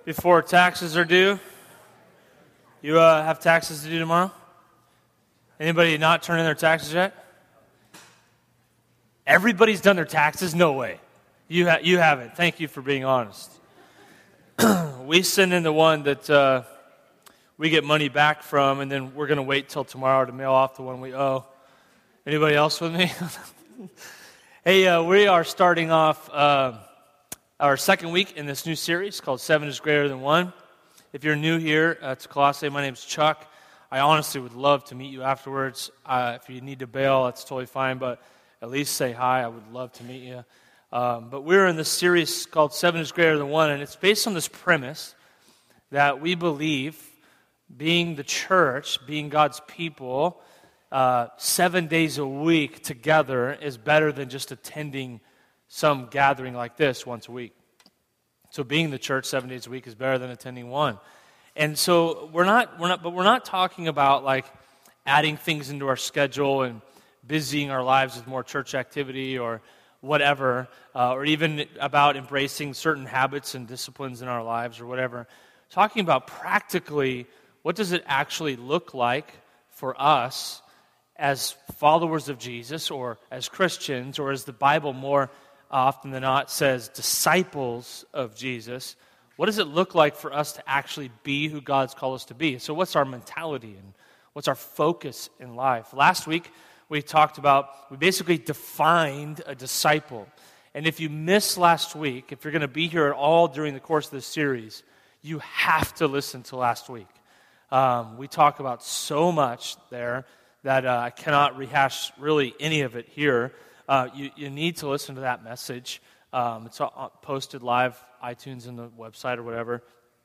before taxes are due. You have taxes to do tomorrow? Anybody not turn in their taxes yet? Everybody's done their taxes? No way. You haven't. Thank you for being honest. We send in the one that we get money back from, and then we're going to wait till tomorrow to mail off the one we owe. Anybody else with me? Hey, we are starting off our second week in this new series called 7 is Greater Than 1. If you're new here to Colossae, my name's Chuck. I honestly would love to meet you afterwards. If you need to bail, that's totally fine, but at least say hi. I would love to meet you. But we're in this series called 7 is Greater Than 1, and it's based on this premise that we believe being the church, being God's people, 7 days a week together is better than just attending some gathering like this once a week. So being the church 7 days a week is better than attending one. And so we're not talking about like adding things into our schedule and busying our lives with more church activity or whatever, or even about embracing certain habits and disciplines in our lives or whatever. Talking about practically what does it actually look like for us as followers of Jesus or as Christians, or as the Bible more often than not says, disciples of Jesus. What does it look like for us to actually be who God's called us to be? So what's our mentality and what's our focus in life? Last week, we basically defined a disciple. And if you missed last week, if you're going to be here at all during the course of this series, you have to listen to last week. We talk about so much there that I cannot rehash really any of it here. You need to listen to that message. It's posted live, iTunes and the website or whatever.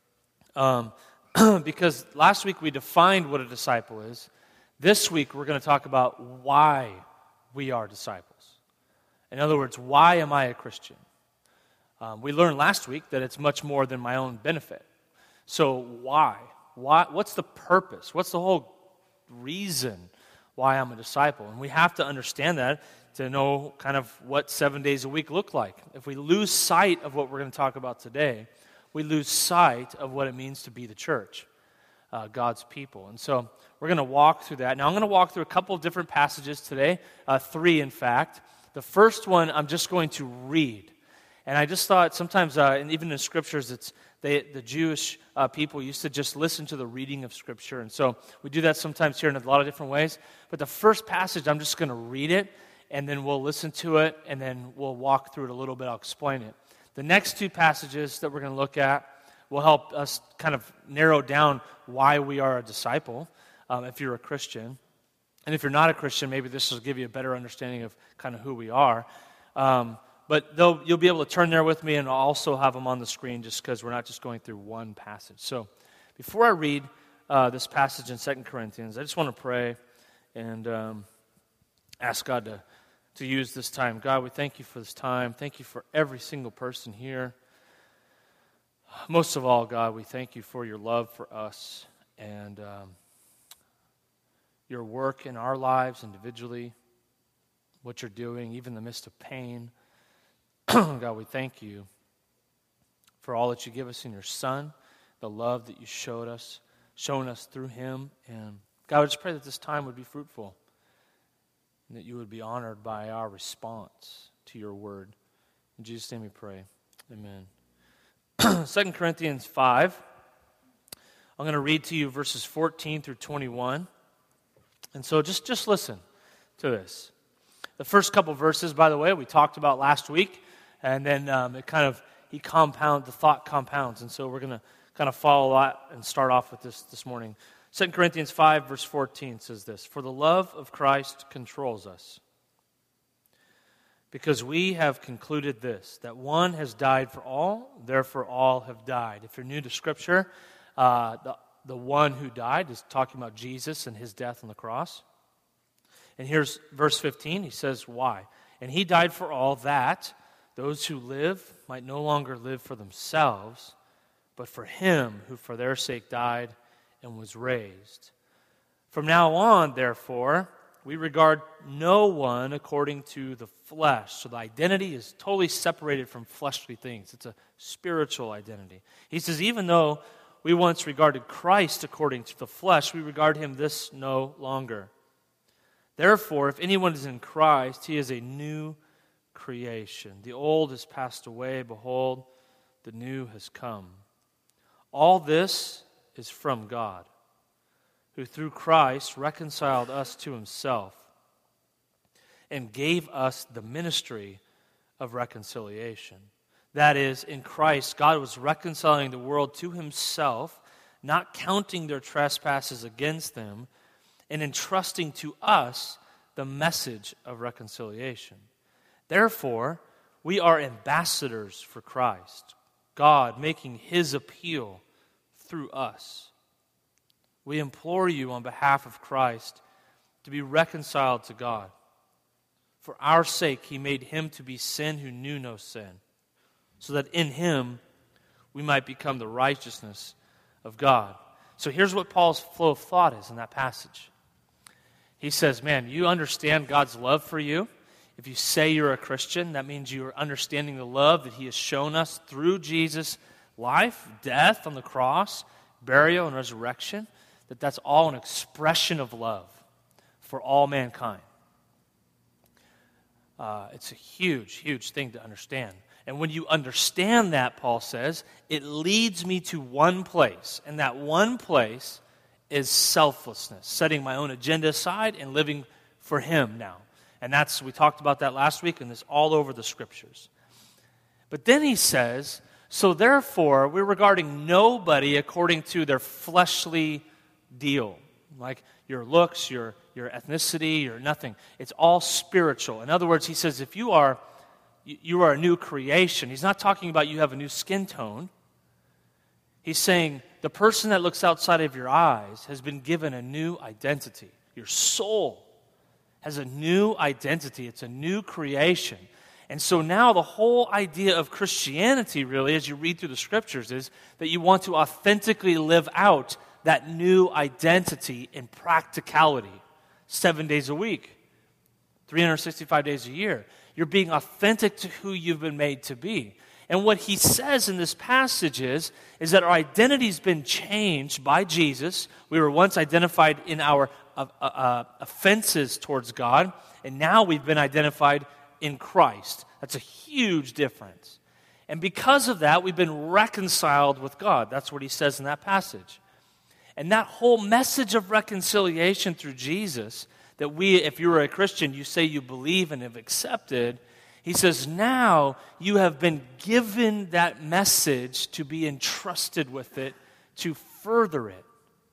Because last week we defined what a disciple is. This week we're going to talk about why we are disciples. In other words, why am I a Christian? We learned last week that it's much more than my own benefit. So why? What's the purpose? What's the whole reason why I'm a disciple? And we have to understand that to know kind of what 7 days a week look like. If we lose sight of what we're going to talk about today, we lose sight of what it means to be the church, God's people. And so we're going to walk through that. Now I'm going to walk through a couple of different passages today, 3 in fact. The first one I'm just going to read. And I just thought sometimes, and even in scriptures, the Jewish people used to just listen to the reading of Scripture. And so we do that sometimes here in a lot of different ways. But the first passage, I'm just going to read it, and then we'll listen to it, and then we'll walk through it a little bit. I'll explain it. The next 2 passages that we're going to look at will help us kind of narrow down why we are a disciple, if you're a Christian. And if you're not a Christian, maybe this will give you a better understanding of kind of who we are. But you'll be able to turn there with me, and I'll also have them on the screen just because we're not just going through one passage. So before I read this passage in 2 Corinthians, I just want to pray and ask God to use this time. God, we thank you for this time. Thank you for every single person here. Most of all, God, we thank you for your love for us and your work in our lives individually, what you're doing, even in the midst of pain. God, we thank you for all that you give us in your Son, the love that you shown us through him. And God, I just pray that this time would be fruitful and that you would be honored by our response to your word. In Jesus' name we pray. Amen. 2 Corinthians 5. I'm going to read to you verses 14 through 21. And so just listen to this. The first couple verses, by the way, we talked about last week. And then the thought compounds. And so we're going to kind of follow that and start off with this morning. 2 Corinthians 5, verse 14 says this: "For the love of Christ controls us, because we have concluded this, that one has died for all, therefore all have died." If you're new to Scripture, the one who died is talking about Jesus and his death on the cross. And here's verse 15. He says, why? "And he died for all, that those who live might no longer live for themselves, but for him who for their sake died and was raised. From now on, therefore, we regard no one according to the flesh. So the identity is totally separated from fleshly things. It's a spiritual identity. He says, even though we once regarded Christ according to the flesh, we regard him this no longer. Therefore, if anyone is in Christ, he is a new creation. The old has passed away. Behold, the new has come. All this is from God, who through Christ reconciled us to himself and gave us the ministry of reconciliation. That is, in Christ, God was reconciling the world to himself, not counting their trespasses against them, and entrusting to us the message of reconciliation. Therefore, we are ambassadors for Christ, God making his appeal through us. We implore you on behalf of Christ to be reconciled to God. For our sake, he made him to be sin who knew no sin, so that in him we might become the righteousness of God. So here's what Paul's flow of thought is in that passage. He says, man, you understand God's love for you. If you say you're a Christian, that means you are understanding the love that he has shown us through Jesus' life, death on the cross, burial, and resurrection. That's all an expression of love for all mankind. It's a huge, huge thing to understand. And when you understand that, Paul says, it leads me to one place. And that one place is selflessness, setting my own agenda aside and living for him now. And we talked about that last week, and it's all over the scriptures. But then he says, so therefore, we're regarding nobody according to their fleshly deal, like your looks, your ethnicity, your nothing. It's all spiritual. In other words, he says, if you are a new creation, he's not talking about you have a new skin tone. He's saying the person that looks outside of your eyes has been given a new identity. Your soul has a new identity. It's a new creation. And so now the whole idea of Christianity, really, as you read through the scriptures, is that you want to authentically live out that new identity in practicality. 7 days a week, 365 days a year. You're being authentic to who you've been made to be. And what he says in this passage is that our identity's been changed by Jesus. We were once identified in our offenses towards God, and now we've been identified in Christ. That's a huge difference. And because of that, we've been reconciled with God. That's what he says in that passage. And that whole message of reconciliation through Jesus, that if you're a Christian, you say you believe and have accepted, he says, now you have been given that message to be entrusted with it, to further it.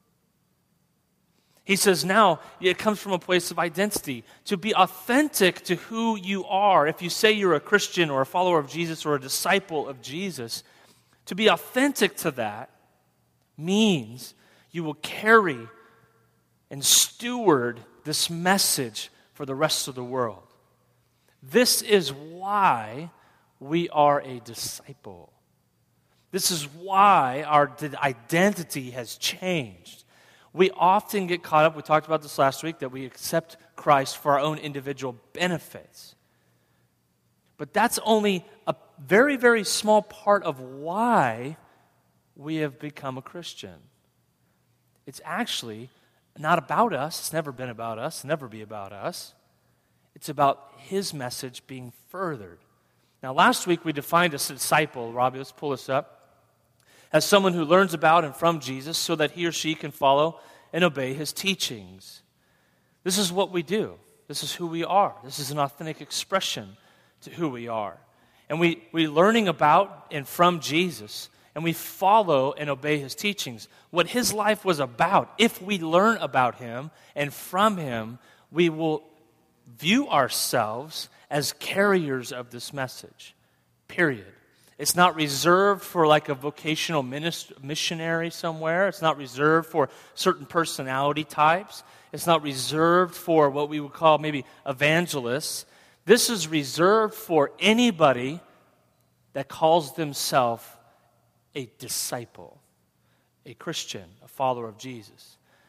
He says now it comes from a place of identity, to be authentic to who you are. If you say you're a Christian or a follower of Jesus or a disciple of Jesus, to be authentic to that means you will carry and steward this message for the rest of the world. This is why we are a disciple. This is why our identity has changed. We often get caught up, we talked about this last week, that we accept Christ for our own individual benefits. But that's only a very, very small part of why we have become a Christian. It's actually not about us. It's never been about us. It'll never be about us. It's about his message being furthered. Now, last week we defined a disciple. Robbie, let's pull this up. As someone who learns about and from Jesus so that he or she can follow and obey his teachings. This is what we do. This is who we are. This is an authentic expression to who we are. And we're learning about and from Jesus, and we follow and obey his teachings. What his life was about, if we learn about him and from him, we will view ourselves as carriers of this message, period. It's not reserved for like a vocational missionary somewhere. It's not reserved for certain personality types. It's not reserved for what we would call maybe evangelists. This is reserved for anybody that calls themselves a disciple, a Christian, a follower of Jesus.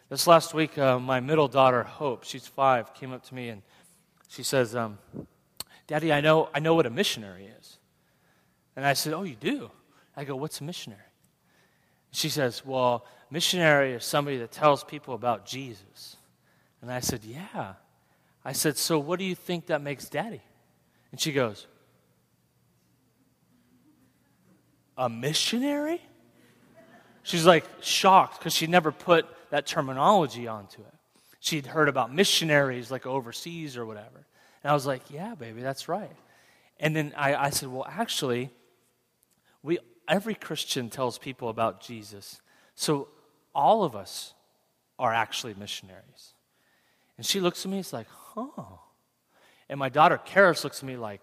This last week, my middle daughter, Hope, she's 5, came up to me and she says, Daddy, I know what a missionary is. And I said, oh, you do? I go, what's a missionary? She says, well, missionary is somebody that tells people about Jesus. And I said, yeah. I said, so what do you think that makes Daddy? And she goes, a missionary? She's like shocked because she never put that terminology onto it. She'd heard about missionaries like overseas or whatever. And I was like, yeah, baby, that's right. And then I said, well, actually, every Christian tells people about Jesus. So all of us are actually missionaries. And she looks at me, it's like, huh. And my daughter, Karis, looks at me like,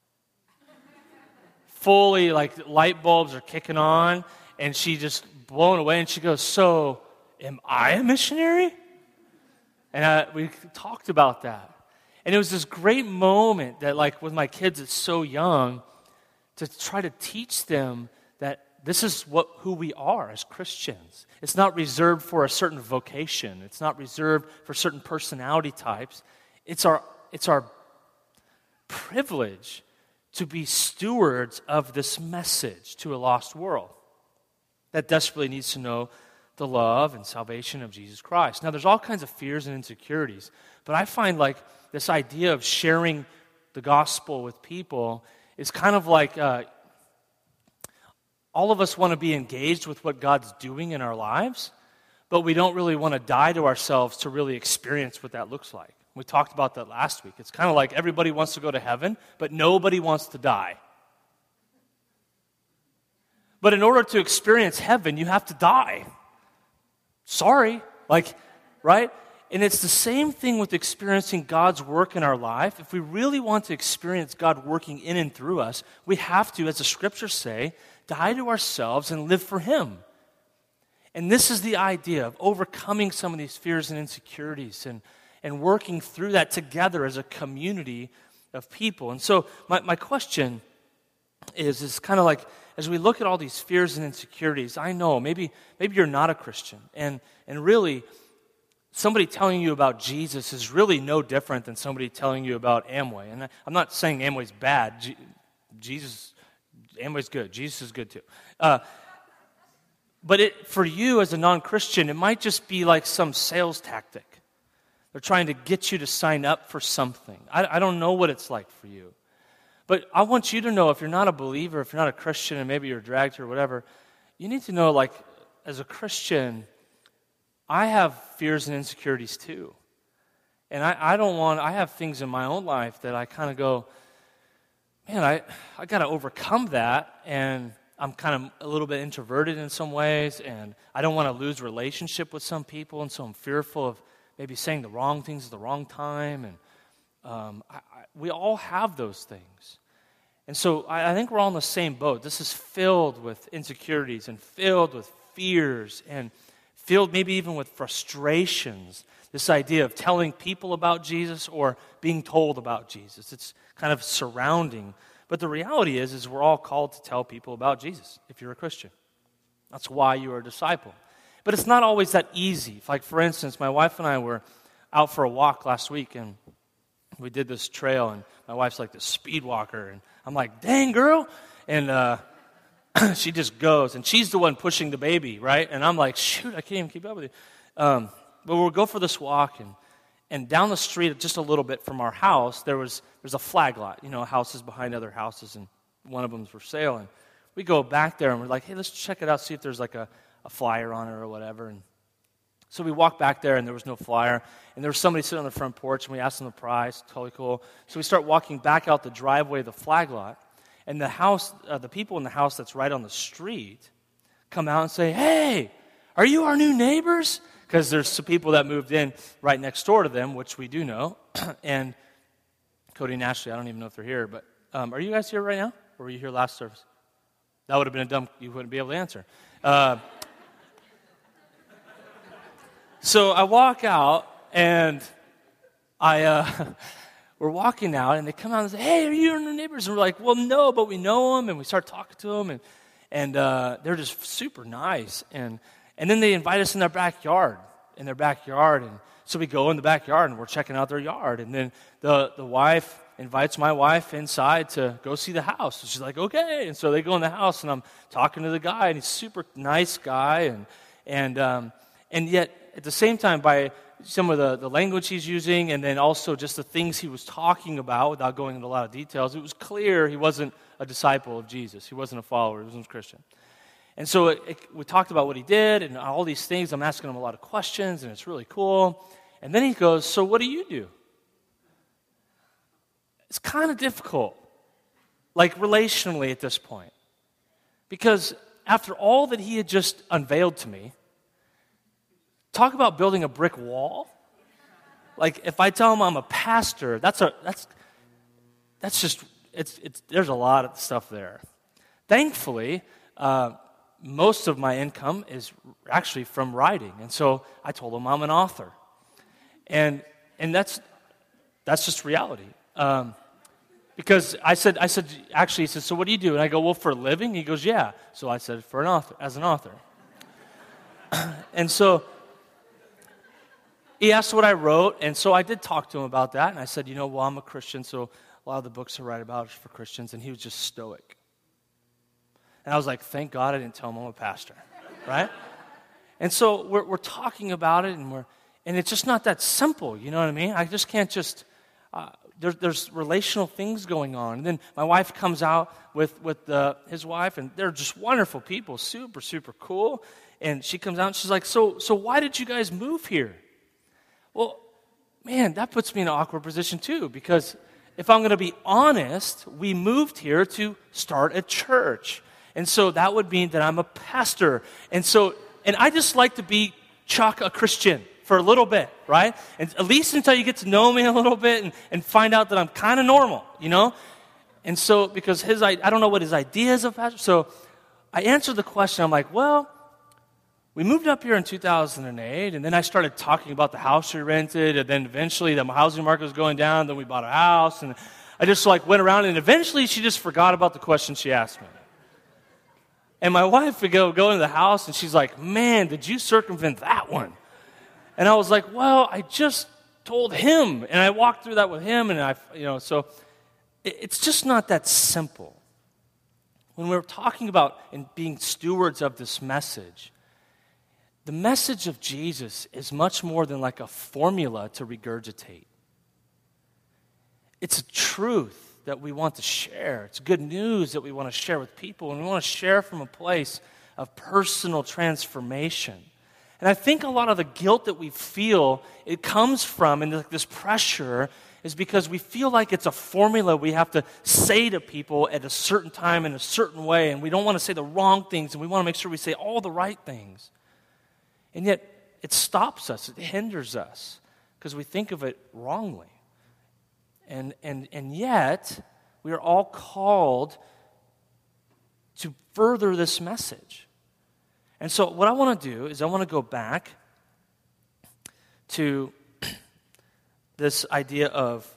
fully like light bulbs are kicking on, and she just blown away, and she goes, so am I a missionary? And we talked about that. And it was this great moment that, like, with my kids, it's so young, to try to teach them that this is who we are as Christians. It's not reserved for a certain vocation. It's not reserved for certain personality types. It's our privilege to be stewards of this message to a lost world that desperately needs to know the love and salvation of Jesus Christ. Now, there's all kinds of fears and insecurities, but I find like this idea of sharing the gospel with people is kind of like all of us want to be engaged with what God's doing in our lives, but we don't really want to die to ourselves to really experience what that looks like. We talked about that last week. It's kind of like everybody wants to go to heaven, but nobody wants to die. But in order to experience heaven, you have to die. Sorry, right? And it's the same thing with experiencing God's work in our life. If we really want to experience God working in and through us, we have to, as the scriptures say, die to ourselves and live for Him. And this is the idea of overcoming some of these fears and insecurities and working through that together as a community of people. And so my question is kind of like, as we look at all these fears and insecurities, I know maybe you're not a Christian, and really somebody telling you about Jesus is really no different than somebody telling you about Amway. And I'm not saying Amway's bad. Amway's good. Jesus is good too. But for you as a non-Christian, it might just be like some sales tactic. They're trying to get you to sign up for something. I don't know what it's like for you. But I want you to know, if you're not a believer, if you're not a Christian, and maybe you're dragged or whatever, you need to know, like, as a Christian, I have fears and insecurities too. And I have things in my own life that I kind of go, man, I got to overcome that, and I'm kind of a little bit introverted in some ways, and I don't want to lose relationship with some people, and so I'm fearful of maybe saying the wrong things at the wrong time, and we all have those things. And so I think we're all in the same boat. This is filled with insecurities and filled with fears and filled maybe even with frustrations. This idea of telling people about Jesus or being told about Jesus. It's kind of surrounding. But the reality is we're all called to tell people about Jesus if you're a Christian. That's why you are a disciple. But it's not always that easy. Like, for instance, my wife and I were out for a walk last week, and we did this trail, and my wife's like this speed walker, and I'm like, dang, girl. And she just goes, and she's the one pushing the baby, right? And I'm like, shoot, I can't even keep up with you. But we'll go for this walk, and down the street, just a little bit from our house, there's a flag lot, houses behind other houses, and one of them's for sale. And we go back there, and we're like, hey, let's check it out, see if there's like a flyer on it or whatever. And so we walked back there, and there was no flyer. And there was somebody sitting on the front porch, and we asked them the price. Totally cool. So we start walking back out the driveway of the flag lot. And the house, the people in the house that's right on the street come out and say, hey, are you our new neighbors? Because there's some people that moved in right next door to them, which we do know. And Cody and Ashley, I don't even know if they're here. But are you guys here right now? Or were you here last service? That would have been you wouldn't be able to answer. So I walk out, and we're walking out, and they come out and say, hey, are you our neighbors? And we're like, well, no, but we know them, and we start talking to them, and they're just super nice. And then they invite us in their backyard, in their backyard. And so we go in the backyard, and we're checking out their yard. And then the wife invites my wife inside to go see the house. So she's like, okay. And so they go in the house, and I'm talking to the guy, and he's a super nice guy. And yet, at the same time, by some of the language he's using, and then also just the things he was talking about, without going into a lot of details, it was clear he wasn't a disciple of Jesus. He wasn't a follower. He wasn't a Christian. And so we talked about what he did and all these things. I'm asking him a lot of questions, and it's really cool. And then he goes, so what do you do? It's kind of difficult, like relationally at this point. Because after all that he had just unveiled to me, talk about building a brick wall. Like if I tell him I'm a pastor, there's a lot of stuff there. Thankfully, most of my income is actually from writing, and so I told him I'm an author, and that's just reality. Because I said, actually, he said, so what do you do? And I go, well, for a living? He goes, yeah. So I said, as an author. And so he asked what I wrote, and so I did talk to him about that, and I said, well, I'm a Christian, so a lot of the books I write about are for Christians, and he was just stoic. And I was like, thank God I didn't tell him I'm a pastor, right? And so we're talking about it, and it's just not that simple, you know what I mean? I just can't there's relational things going on. And then my wife comes out with his wife, and they're just wonderful people, super, super cool. And she comes out, and she's like, so why did you guys move here? Well, man, that puts me in an awkward position too, because if I'm going to be honest, we moved here to start a church. And so that would mean that I'm a pastor. And I just like to be a Christian for a little bit, right? And at least until you get to know me a little bit and find out that I'm kind of normal, And so, because I don't know what his idea is of pastor. So I answered the question. I'm like, well, we moved up here in 2008, and then I started talking about the house we rented, and then eventually the housing market was going down, then we bought a house, and I just went around, and eventually she just forgot about the question she asked me. And my wife would go into the house, and she's like, man, did you circumvent that one? And I was like, well, I just told him, and I walked through that with him, and so it's just not that simple. When we're talking about and being stewards of this message, the message of Jesus is much more than like a formula to regurgitate. It's a truth that we want to share. It's good news that we want to share with people, and we want to share from a place of personal transformation. And I think a lot of the guilt that we feel, it comes from, and this pressure, is because we feel like it's a formula we have to say to people at a certain time in a certain way, and we don't want to say the wrong things, and we want to make sure we say all the right things. And yet, it stops us, it hinders us, because we think of it wrongly. And yet, we are all called to further this message. And so what I want to do is I want to go back to this idea of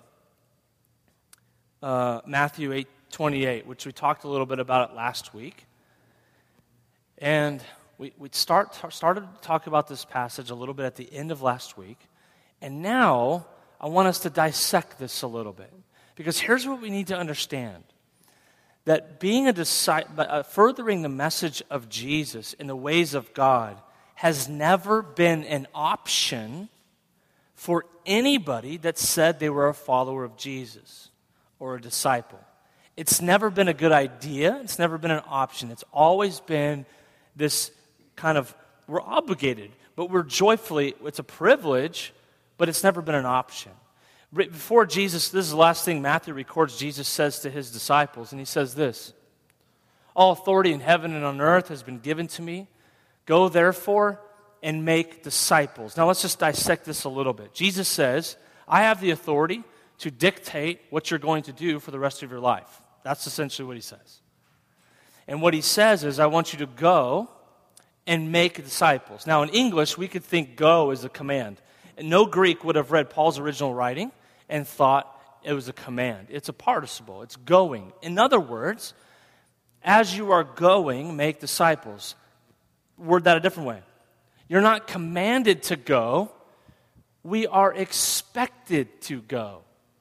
Matthew 8:28, which we talked a little bit about it last week. And we started to talk about this passage a little bit at the end of last week. And now I want us to dissect this a little bit. Because here's what we need to understand. That being a disciple, furthering the message of Jesus in the ways of God has never been an option for anybody that said they were a follower of Jesus or a disciple. It's never been a good idea. It's never been an option. It's always been this kind of, we're obligated, but we're joyfully, it's a privilege, but it's never been an option. Before Jesus, this is the last thing Matthew records Jesus says to his disciples, and he says this, all authority in heaven and on earth has been given to me. Go therefore and make disciples. Now let's just dissect this a little bit. Jesus says, I have the authority to dictate what you're going to do for the rest of your life. That's essentially what he says. And what he says is, I want you to go and make disciples. Now in English, we could think go is a command. And no Greek would have read Paul's original writing and thought it was a command. It's a participle. It's going. In other words, as you are going, make disciples. Word that a different way. You're not commanded to go. We are expected to go.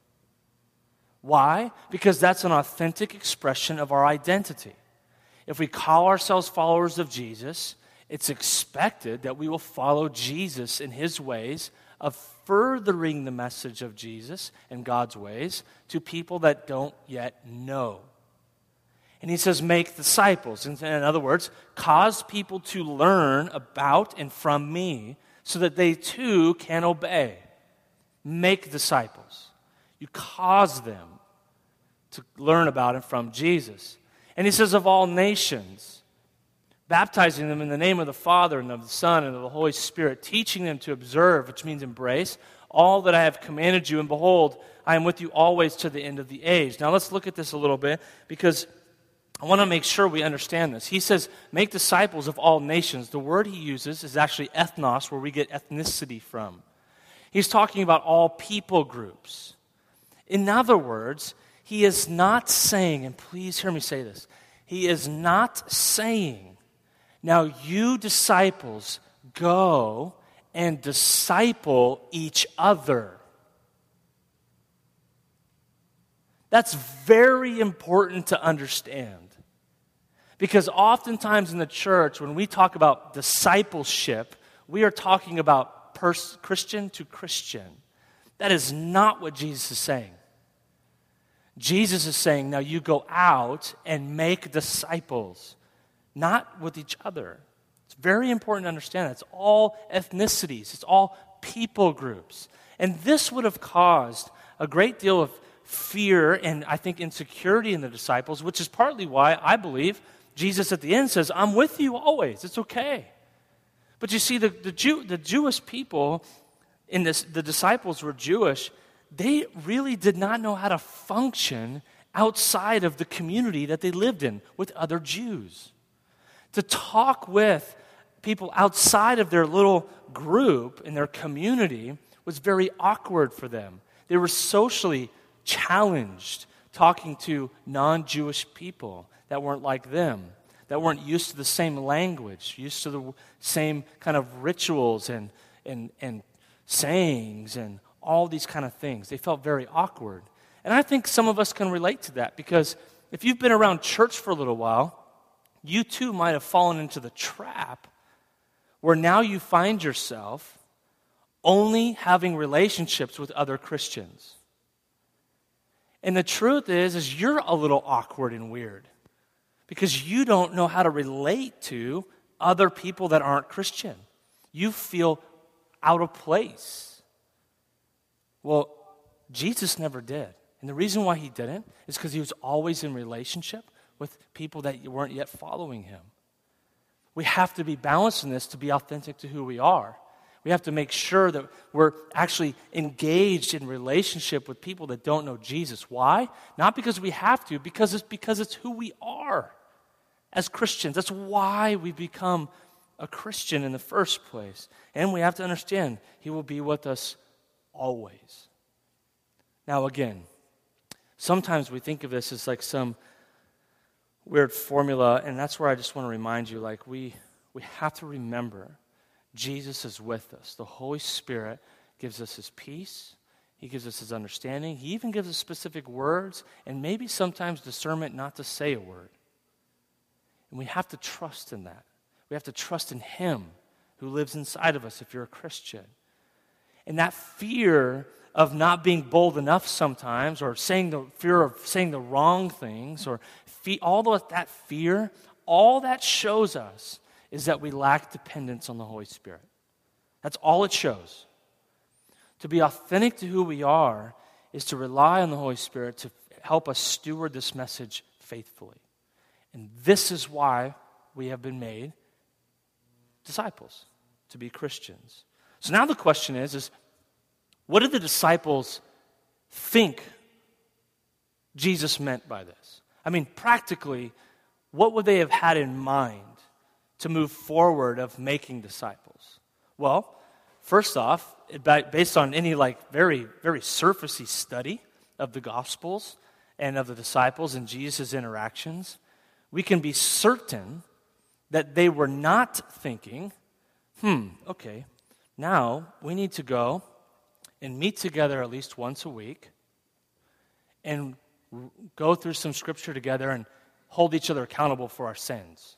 Why? Because that's an authentic expression of our identity. If we call ourselves followers of Jesus, it's expected that we will follow Jesus in his ways of furthering the message of Jesus and God's ways to people that don't yet know. And he says, make disciples. In other words, cause people to learn about and from me so that they too can obey. Make disciples. You cause them to learn about and from Jesus. And he says, of all nations, baptizing them in the name of the Father and of the Son and of the Holy Spirit, teaching them to observe, which means embrace, all that I have commanded you, and behold, I am with you always to the end of the age. Now let's look at this a little bit, because I want to make sure we understand this. He says, make disciples of all nations. The word he uses is actually ethnos, where we get ethnicity from. He's talking about all people groups. In other words, he is not saying, and please hear me say this, he is not saying, now you disciples go and disciple each other. That's very important to understand. Because oftentimes in the church, when we talk about discipleship, we are talking about Christian to Christian. That is not what Jesus is saying. Jesus is saying, now you go out and make disciples, not with each other. It's very important to understand that. It's all ethnicities. It's all people groups. And this would have caused a great deal of fear and, I think, insecurity in the disciples, which is partly why I believe Jesus at the end says, I'm with you always. It's okay. But you see, the Jewish people, the disciples were Jewish. They really did not know how to function outside of the community that they lived in with other Jews. To talk with people outside of their little group in their community was very awkward for them. They were socially challenged talking to non-Jewish people that weren't like them, that weren't used to the same language, used to the same kind of rituals and sayings and all these kind of things. They felt very awkward. And I think some of us can relate to that, because if you've been around church for a little while, you too might have fallen into the trap where now you find yourself only having relationships with other Christians. And the truth is you're a little awkward and weird because you don't know how to relate to other people that aren't Christian. You feel out of place. Well, Jesus never did. And the reason why he didn't is because he was always in relationship with people that weren't yet following him. We have to be balanced in this to be authentic to who we are. We have to make sure that we're actually engaged in relationship with people that don't know Jesus. Why? Not because we have to, because it's who we are as Christians. That's why we become a Christian in the first place. And we have to understand he will be with us always. Now again, sometimes we think of this as like some weird formula, and that's where I just want to remind you, like we have to remember Jesus is with us. The Holy Spirit gives us his peace. He gives us his understanding. He even gives us specific words and maybe sometimes discernment not to say a word. And we have to trust in that. We have to trust in him who lives inside of us if you're a Christian. And that fear of not being bold enough sometimes, or fear of saying the wrong things, or all of that fear, all that shows us is that we lack dependence on the Holy Spirit. That's all it shows. To be authentic to who we are is to rely on the Holy Spirit to help us steward this message faithfully. And this is why we have been made disciples, to be Christians. So now the question is what did the disciples think Jesus meant by this? I mean, practically, what would they have had in mind to move forward of making disciples? Well, first off, based on any very, very surfacey study of the Gospels and of the disciples and Jesus' interactions, we can be certain that they were not thinking okay, now we need to go and meet together at least once a week and go through some scripture together and hold each other accountable for our sins.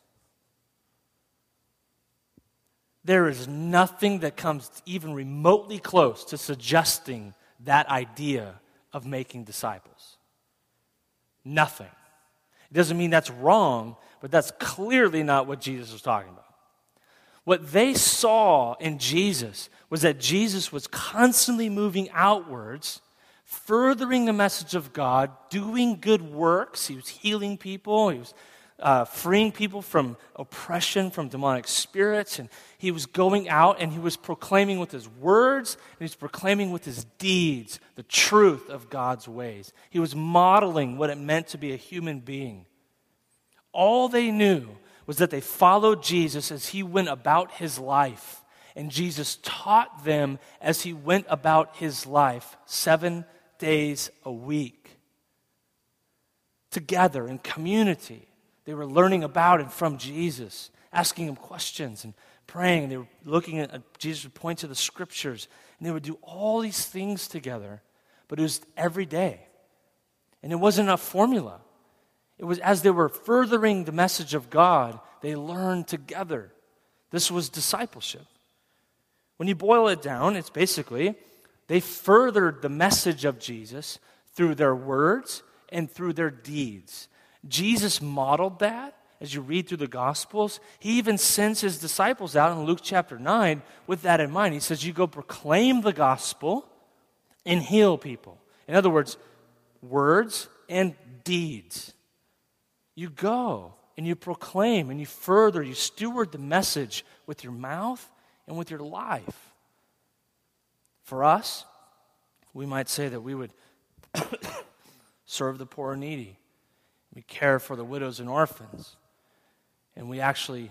There is nothing that comes even remotely close to suggesting that idea of making disciples. Nothing. It doesn't mean that's wrong, but that's clearly not what Jesus was talking about. What they saw in Jesus was that Jesus was constantly moving outwards, furthering the message of God, doing good works. He was healing people. He was freeing people from oppression, from demonic spirits. And he was going out and he was proclaiming with his words and he was proclaiming with his deeds the truth of God's ways. He was modeling what it meant to be a human being. All they knew was that they followed Jesus as he went about his life. And Jesus taught them as he went about his life 7 days a week. Together in community, they were learning about and from Jesus, asking him questions and praying. They were looking at Jesus would point to the scriptures, and they would do all these things together. But it was every day. And it wasn't a formula. It was as they were furthering the message of God, they learned together. This was discipleship. When you boil it down, it's basically they furthered the message of Jesus through their words and through their deeds. Jesus modeled that as you read through the Gospels. He even sends his disciples out in Luke chapter 9 with that in mind. He says, you go proclaim the gospel and heal people. In other words, words and deeds. You go and you proclaim and you further, you steward the message with your mouth and with your life. For us, we might say that we would serve the poor and needy. We care for the widows and orphans. And we actually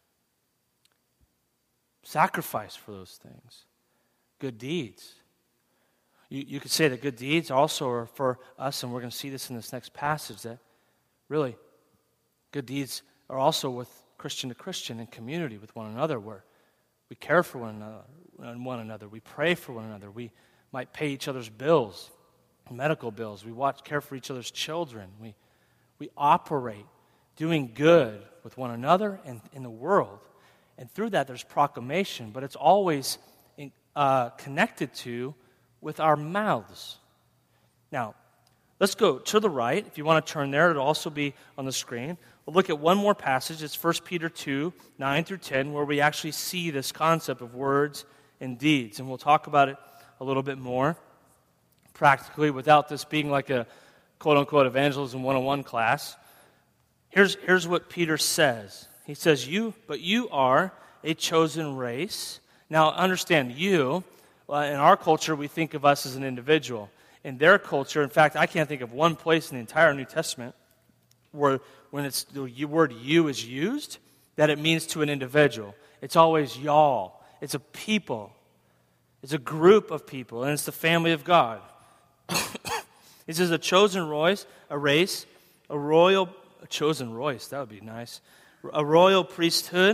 sacrifice for those things. Good deeds. You could say that good deeds also are for us, and we're going to see this in this next passage, that really good deeds are also with Christian to Christian in community with one another, where we care for one another. We pray for one another. We might pay each other's bills, medical bills. We care for each other's children. We operate doing good with one another and in the world. And through that, there's proclamation, but it's always connected to with our mouths. Now, let's go to the right. If you want to turn there, it'll also be on the screen. We'll look at one more passage. It's 1 Peter 2, 9 through 10, where we actually see this concept of words and deeds. And we'll talk about it a little bit more practically without this being like a quote-unquote evangelism 101 class. Here's what Peter says. He says, but you are a chosen race. Now, understand, in our culture, we think of us as an individual. In their culture, in fact, I can't think of one place in the entire New Testament where when the word you is used, that it means to an individual. It's always y'all. It's a people. It's a group of people, and it's the family of God. He says a chosen race, a chosen race, that would be nice. A royal priesthood,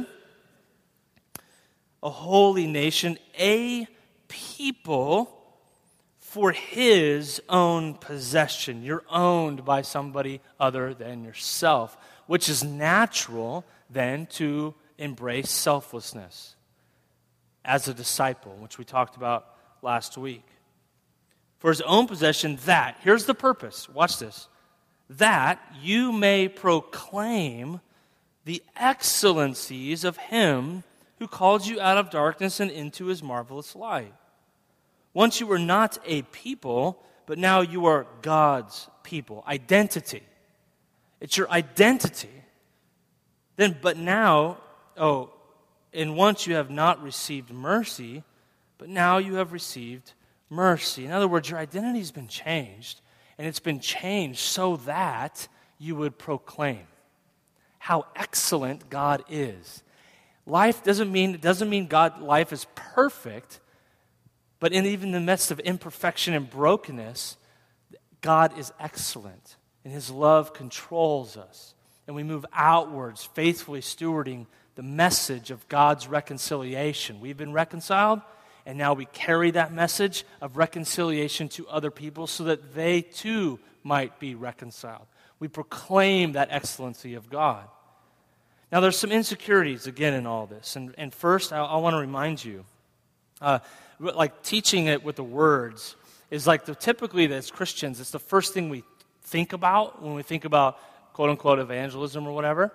a holy nation, a people for his own possession. You're owned by somebody other than yourself, which is natural then to embrace selflessness as a disciple, which we talked about last week. For his own possession, here's the purpose, watch this, that you may proclaim the excellencies of him who called you out of darkness and into his marvelous light. Once you were not a people, but now you are God's people. Identity. It's your identity. But now, and once you have not received mercy, but now you have received mercy. In other words, your identity has been changed, and it's been changed so that you would proclaim how excellent God is. Life doesn't mean life is perfect, but even in the midst of imperfection and brokenness, God is excellent, and his love controls us, and we move outwards, faithfully stewarding the message of God's reconciliation. We've been reconciled, and now we carry that message of reconciliation to other people so that they too might be reconciled. We proclaim that excellency of God. Now, there's some insecurities, again, in all this. And first, I want to remind you, like teaching it with the words is like typically as Christians, it's the first thing we think about when we think about quote-unquote evangelism or whatever.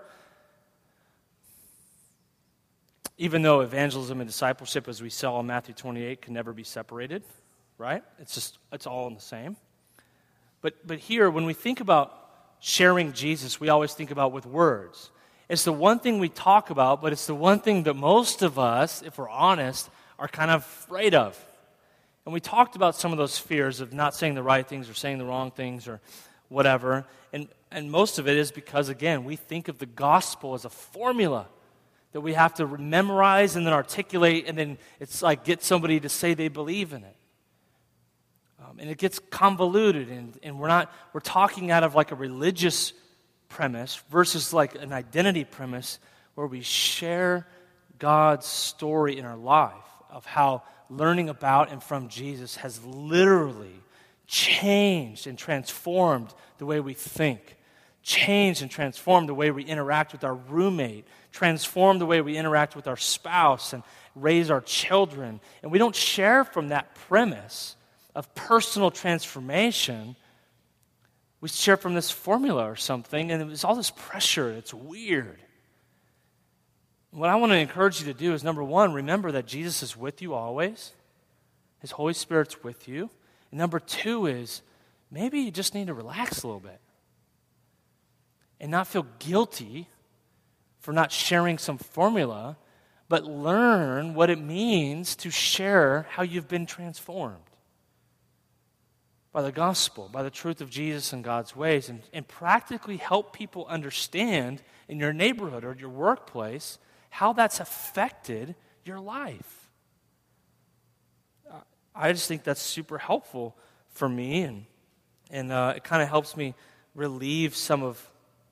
Even though evangelism and discipleship, as we saw in Matthew 28, can never be separated, right? It's all in the same. But here, when we think about sharing Jesus, we always think about with words. It's the one thing we talk about, but it's the one thing that most of us, if we're honest, are kind of afraid of. And we talked about some of those fears of not saying the right things or saying the wrong things or whatever. And most of it is because, again, we think of the gospel as a formula that we have to memorize and then articulate, and then it's like get somebody to say they believe in it. And it gets convoluted, and we're talking out of like a religious premise versus like an identity premise where we share God's story in our life of how learning about and from Jesus has literally changed and transformed the way we think, changed and transformed the way we interact with our roommate, transformed the way we interact with our spouse and raise our children. And we don't share from that premise of personal transformation. We share from this formula or something, and there's all this pressure. It's weird. What I want to encourage you to do is, number one, remember that Jesus is with you always. His Holy Spirit's with you. And number two is, maybe you just need to relax a little bit and not feel guilty for not sharing some formula, but learn what it means to share how you've been transformed by the gospel, by the truth of Jesus and God's ways, and practically help people understand in your neighborhood or your workplace how that's affected your life. I just think that's super helpful for me, and it kind of helps me relieve some of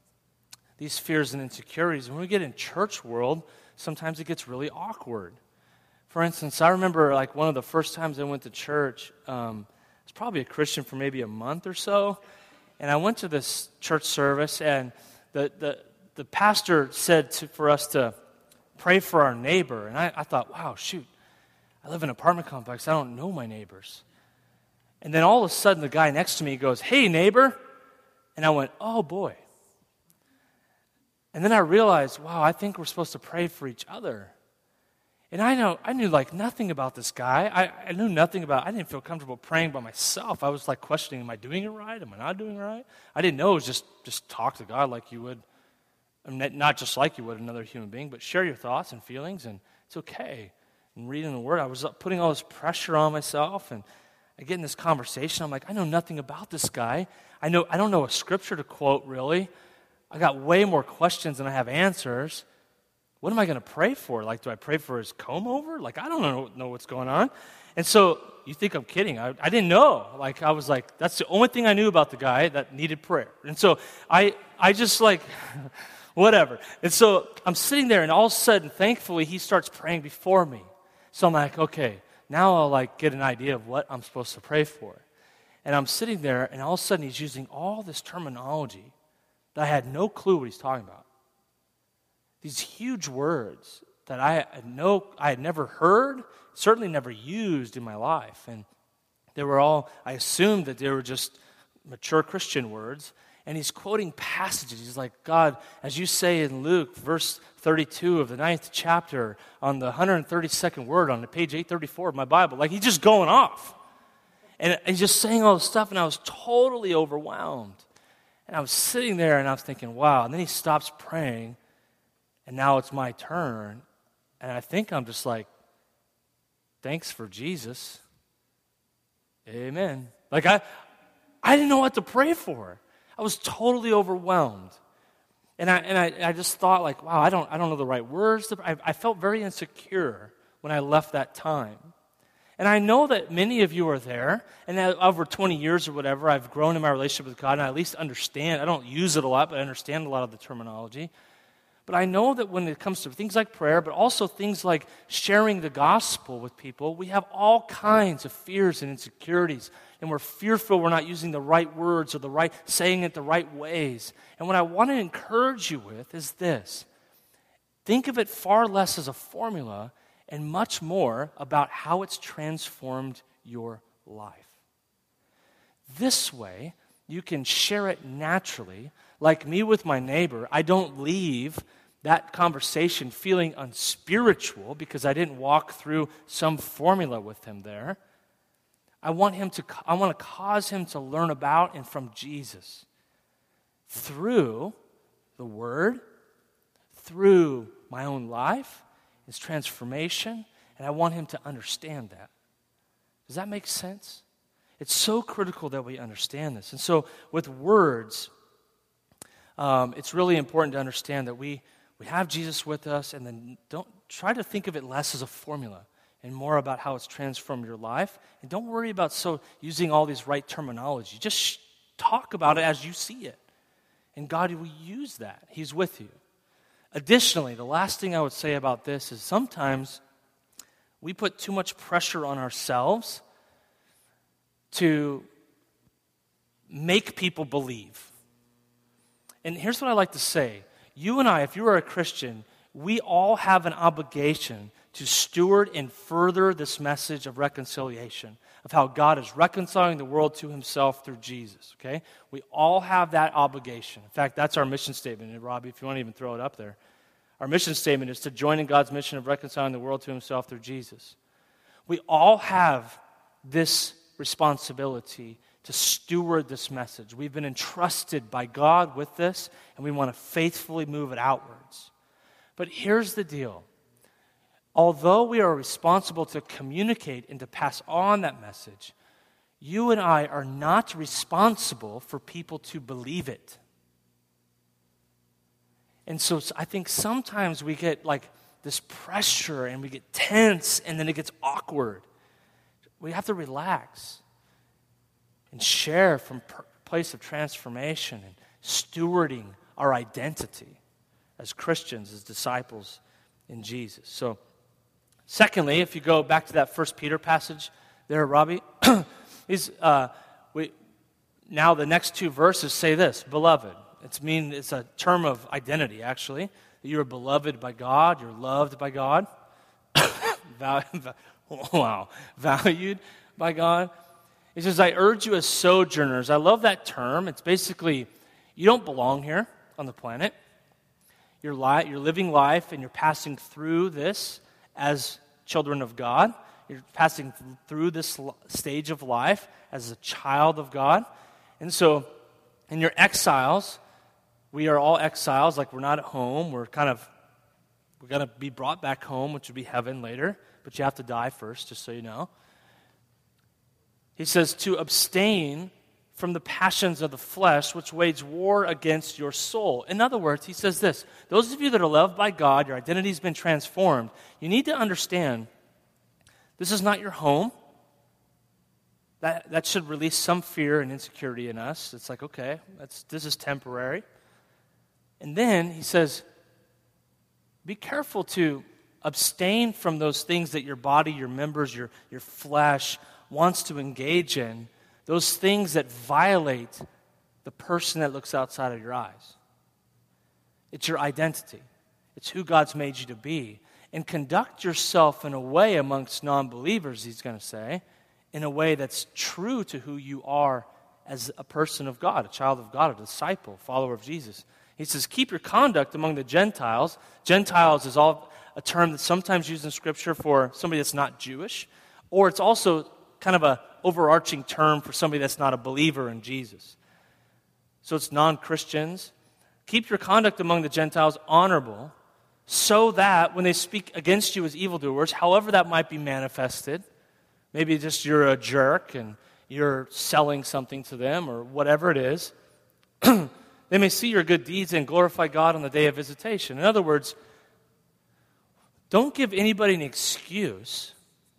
these fears and insecurities. When we get in church world, sometimes it gets really awkward. For instance, I remember like one of the first times I went to church, I was probably a Christian for maybe a month or so, and I went to this church service, and the pastor said for us to pray for our neighbor, and I thought, wow, shoot, I live in an apartment complex, I don't know my neighbors. And then all of a sudden, the guy next to me goes, hey, neighbor, and I went, oh, boy. And then I realized, wow, I think we're supposed to pray for each other. And I knew like nothing about this guy. I knew nothing about, I didn't feel comfortable praying by myself. I was like questioning, am I doing it right? Am I not doing it right? I didn't know it was just talk to God like you would, not just like you would another human being, but share your thoughts and feelings, and it's okay. And reading the Word, I was putting all this pressure on myself, and I get in this conversation. I'm like, I know nothing about this guy. I don't know a scripture to quote, really. I got way more questions than I have answers. What am I going to pray for? Like, do I pray for his comb over? Like, I don't know what's going on. And so you think I'm kidding. I didn't know. Like, I was like, that's the only thing I knew about the guy that needed prayer. And so I just like, whatever. And so I'm sitting there, and all of a sudden, thankfully, he starts praying before me. So I'm like, okay, now I'll like get an idea of what I'm supposed to pray for. And I'm sitting there, and all of a sudden, he's using all this terminology that I had no clue what he's talking about. These huge words that I had never heard, certainly never used in my life. And they were all, I assumed that they were just mature Christian words. And he's quoting passages. He's like, God, as you say in Luke, verse 32 of the 9th chapter, on the 132nd word on the page 834 of my Bible. Like, he's just going off. And he's just saying all this stuff, and I was totally overwhelmed. And I was sitting there, and I was thinking, wow. And then he stops praying, and now it's my turn. And I think I'm just like, thanks for Jesus. Amen. Like, I didn't know what to pray for. I was totally overwhelmed. And I just thought, like, wow, I don't know the right words. I felt very insecure when I left that time. And I know that many of you are there, and over 20 years or whatever, I've grown in my relationship with God, and I at least understand. I don't use it a lot, but I understand a lot of the terminology. But I know that when it comes to things like prayer, but also things like sharing the gospel with people, we have all kinds of fears and insecurities. And we're fearful we're not using the right words or saying it the right ways. And what I want to encourage you with is this. Think of it far less as a formula and much more about how it's transformed your life. This way, you can share it naturally. Like me with my neighbor, I don't leave that conversation feeling unspiritual because I didn't walk through some formula with him there. I want to cause him to learn about and from Jesus through the Word, through my own life, his transformation, and I want him to understand that. Does that make sense? It's so critical that we understand this. And so with words, it's really important to understand that we have Jesus with us, and then don't try to think of it less as a formula and more about how it's transformed your life. And don't worry about using all these right terminology. Just talk about it as you see it. And God will use that. He's with you. Additionally, the last thing I would say about this is sometimes we put too much pressure on ourselves to make people believe. And here's what I like to say. You and I, if you are a Christian, we all have an obligation to steward and further this message of reconciliation, of how God is reconciling the world to himself through Jesus, okay? We all have that obligation. In fact, that's our mission statement. And Robbie, if you want to even throw it up there. Our mission statement is to join in God's mission of reconciling the world to himself through Jesus. We all have this responsibility to steward this message. We've been entrusted by God with this, and we want to faithfully move it outwards. But here's the deal. Although we are responsible to communicate and to pass on that message, you and I are not responsible for people to believe it. And so I think sometimes we get like this pressure and we get tense and then it gets awkward. We have to relax and share from a place of transformation and stewarding our identity as Christians, as disciples in Jesus. So, secondly, if you go back to that 1 Peter passage there, Robbie, now the next two verses say this, beloved. It's a term of identity, actually. You are beloved by God, you're loved by God, valued by God. It says, I urge you as sojourners. I love that term. It's basically, you don't belong here on the planet. You're living life and you're passing through this as children of God. You're passing through this stage of life as a child of God. And so, in your exiles, we are all exiles, like we're not at home. We're going to be brought back home, which would be heaven later, but you have to die first, just so you know. He says to abstain from the passions of the flesh, which wage war against your soul. In other words, he says this, those of you that are loved by God, your identity's been transformed, you need to understand this is not your home. That should release some fear and insecurity in us. It's like, okay, this is temporary. And then he says, be careful to abstain from those things that your body, your members, your flesh wants to engage in, those things that violate the person that looks outside of your eyes. It's your identity. It's who God's made you to be. And conduct yourself in a way amongst non-believers, he's going to say, in a way that's true to who you are as a person of God, a child of God, a disciple, follower of Jesus. He says, keep your conduct among the Gentiles. Gentiles is a term that's sometimes used in Scripture for somebody that's not Jewish, or it's also kind of a overarching term for somebody that's not a believer in Jesus. So it's non-Christians. Keep your conduct among the Gentiles honorable, so that when they speak against you as evildoers, however that might be manifested, maybe just you're a jerk and you're selling something to them or whatever it is, they may see your good deeds and glorify God on the day of visitation. In other words, don't give anybody an excuse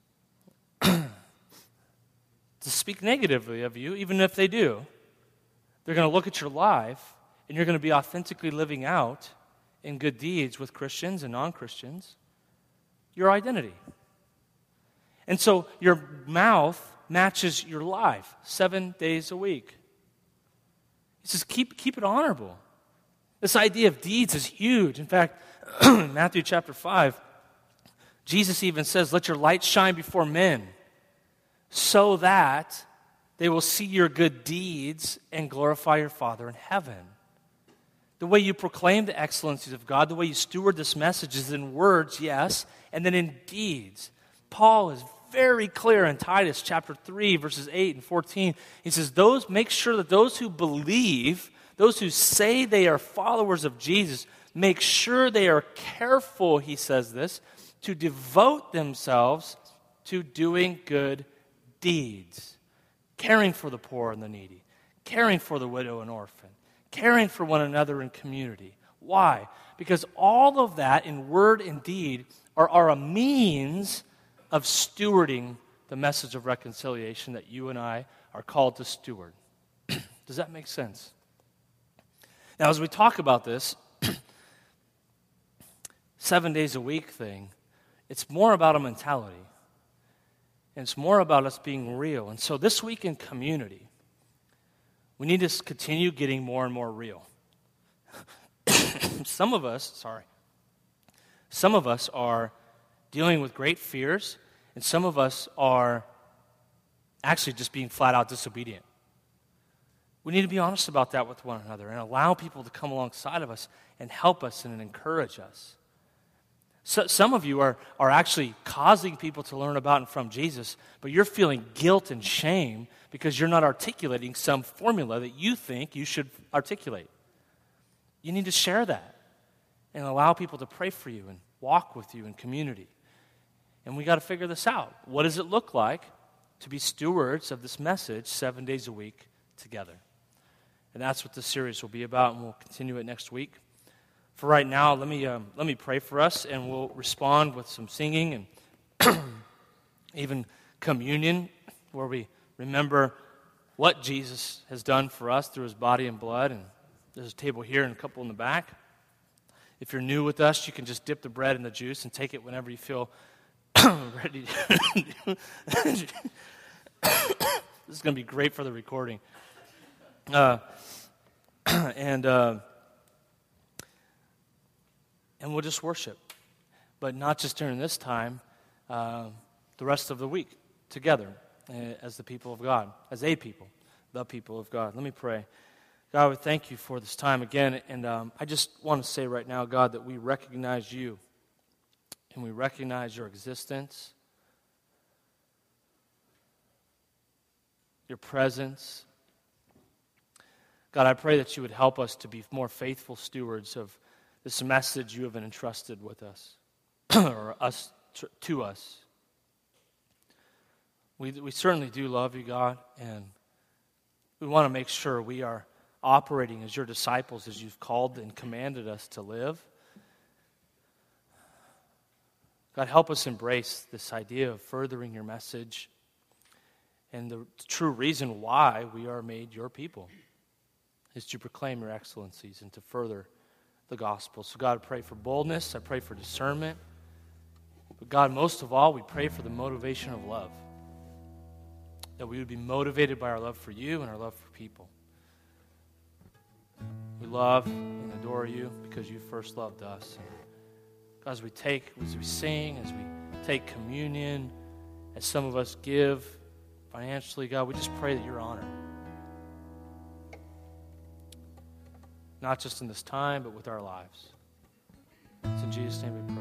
to speak negatively of you, even if they do. They're going to look at your life, and you're going to be authentically living out in good deeds with Christians and non-Christians, your identity. And so your mouth matches your life 7 days a week. He says, keep it honorable. This idea of deeds is huge. In fact, in Matthew chapter 5, Jesus even says, let your light shine before men so that they will see your good deeds and glorify your Father in heaven. The way you proclaim the excellencies of God, the way you steward this message is in words, yes, and then in deeds. Paul is very clear in Titus chapter 3, verses 8 and 14. He says, make sure that those who believe, those who say they are followers of Jesus, make sure they are careful, he says this, to devote themselves to doing good deeds, caring for the poor and the needy, caring for the widow and orphan, caring for one another in community. Why? Because all of that in word and deed are a means of stewarding the message of reconciliation that you and I are called to steward. Does that make sense? Now, as we talk about this 7 days a week thing, it's more about a mentality. And it's more about us being real. And so this week in community, we need to continue getting more and more real. Some of us are dealing with great fears, and some of us are actually just being flat out disobedient. We need to be honest about that with one another and allow people to come alongside of us and help us and encourage us. So, some of you are actually causing people to learn about and from Jesus, but you're feeling guilt and shame because you're not articulating some formula that you think you should articulate. You need to share that and allow people to pray for you and walk with you in community. And we got to figure this out. What does it look like to be stewards of this message 7 days a week together? And that's what this series will be about, and we'll continue it next week. For right now, let me pray for us, and we'll respond with some singing and even communion, where we remember what Jesus has done for us through his body and blood. And there's a table here and a couple in the back. If you're new with us, you can just dip the bread in the juice and take it whenever you feel ready. This is going to be great for the recording. And we'll just worship. But not just during this time, the rest of the week together as the people of God, as a people, the people of God. Let me pray. God, we thank you for this time again. And I just want to say right now, God, that we recognize you and we recognize your existence, your presence. God, I pray that you would help us to be more faithful stewards of this message you have been entrusted with us, or us to us. We certainly do love you, God, and we want to make sure we are operating as your disciples as you've called and commanded us to live. God, help us embrace this idea of furthering your message and the true reason why we are made your people is to proclaim your excellencies and to further the gospel. So God, I pray for boldness. I pray for discernment. But God, most of all, we pray for the motivation of love. That we would be motivated by our love for you and our love for people. We love and adore you because you first loved us. God, as we sing, as we take communion, as some of us give financially, God, we just pray that you're honored. Not just in this time, but with our lives. It's in Jesus' name we pray.